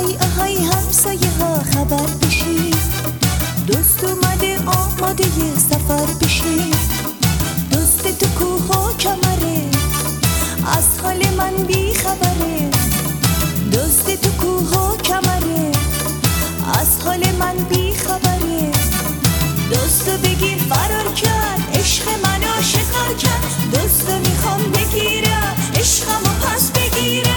آهای آهای همسایه ها خبر بشید، دوست اومده آماده سفر بشید. دوست تو کوه و کمره، از حال من بی خبره. دوست تو کوه و کمره، از حال من بی خبره. دوستو بگیر فرار کرد، عشق منو شکار کرد. دوستو میخوام بگیرم، عشقمو پس بگیرم.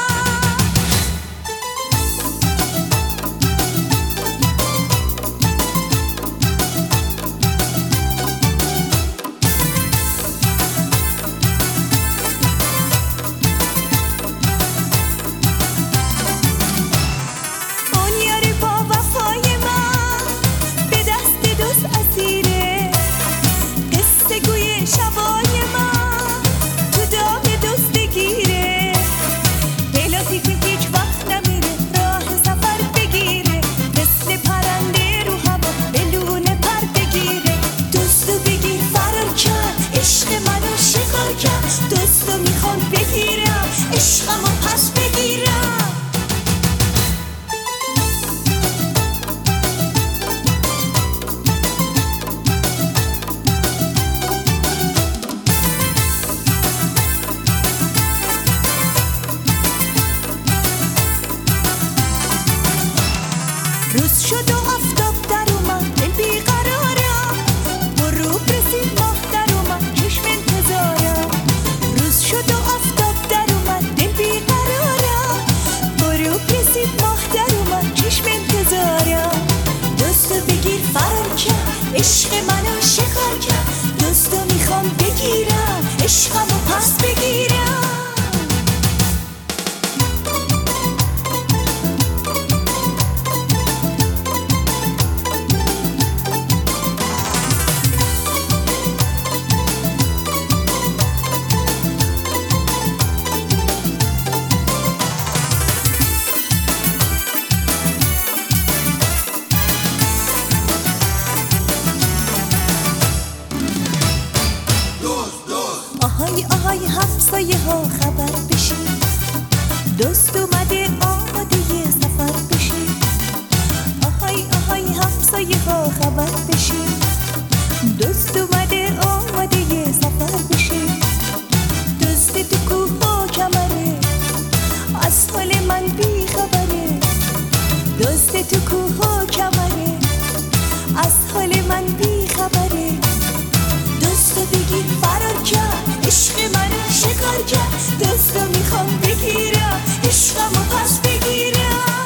دوستو میخوام بگیرم، عشقمو پس بگیرم. روز شد و آفتاب در اومد، دل بیقرارم. غروب رسید ماه در اومد، چشم انتظارم. روز شد و آفتاب در اومد، دل بیقرارم. غروب رسید ماه در اومد، چشم انتظارم. دوستو بگیر فرار کرد، عشق منو شکار کرد. دوستو میخوام بگیرم، عشقمو پس بگیرم. آهای آهای همسایه ها خبر بشید، دوست اومده آماده سفر بشید. آهای آهای همسایه ها خبر بشید، دوست اومده آماده سفر بشید. دوست تو کوه و کمره، از حال من بی خبره. دوست تو کوه و کمره، از حال من بی خبره. دوستو بگیر فرار کرد، عشق منو شکار کرد. دوستو میخوام بگیرم، عشقمو پس بگیرم.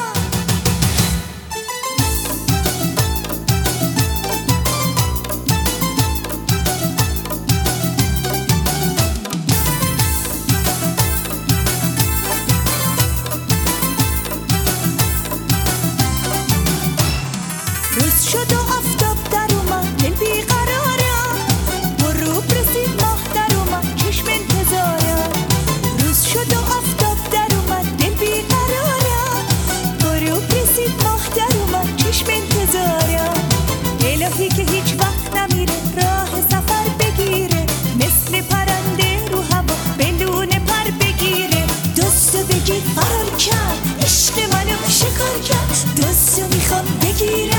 روز شد و آفتاب در اومد، دل بیقرارم. غروب رسید ماه در اومد، چشم انتظارم. روز شد و آفتاب در اومد، دل بیقرارم. غروب رسید ماه در اومد، چشم انتظارم. الهی که هیچ وقت نمیره، راه سفر بگیره. مثل پرنده رو هوا بدون پر بگیره. دوستو بگیر فرار کرد، عشق منو شکار کرد. دوستو میخوام بگیره،